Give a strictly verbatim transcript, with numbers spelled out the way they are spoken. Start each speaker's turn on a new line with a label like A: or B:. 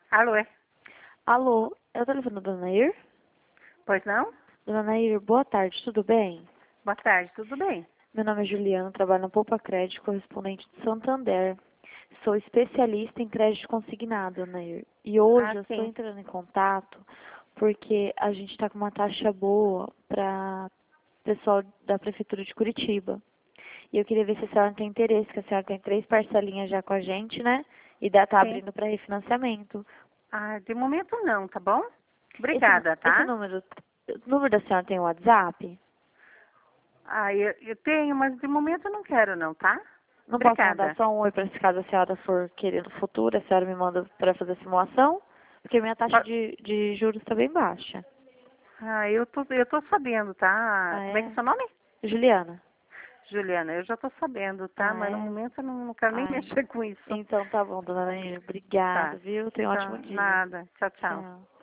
A: Alô, é?
B: Alô, é o telefone da Dona Nair?
A: Pois não?
B: Dona Nair, boa tarde, tudo bem?
A: Boa tarde, tudo bem?
B: Meu nome é Juliana, trabalho na Poupa Crédito, correspondente de Santander. Sou especialista em crédito consignado, Dona Nair. E hoje
A: Ah,
B: eu estou
A: sim.
B: entrando em contato porque a gente está com uma taxa boa para pessoal da Prefeitura de Curitiba. E eu queria ver se a senhora tem interesse, que a senhora tem três parcelinhas já com a gente, né? E ainda está
A: Sim.
B: abrindo para refinanciamento.
A: Ah, de momento não, tá bom?
B: Esse,
A: Obrigada,
B: esse
A: tá?
B: número, o número da senhora tem WhatsApp?
A: Ah, eu, eu tenho, mas de momento eu não quero não, tá?
B: Não posso mandar
A: Obrigada.
B: só um oi para se caso a senhora for querer no futuro, a senhora me manda para fazer a simulação, porque minha taxa
A: Ah,
B: de, de juros está bem baixa.
A: ah, eu tô, eu tô sabendo, tá?
B: Ah,
A: Como é que é
B: é?
A: seu nome?
B: Juliana?
A: Juliana, eu já tô sabendo, tá?
B: Ah,
A: Mas no
B: é?
A: momento eu não, não quero nem
B: Ai,
A: mexer com isso.
B: então tá bom, dona Nair. Obrigada,
A: Tá.
B: viu? Tenha um ótimo
A: Tá,
B: dia.
A: nada. Tchau, tchau.
B: Tchau.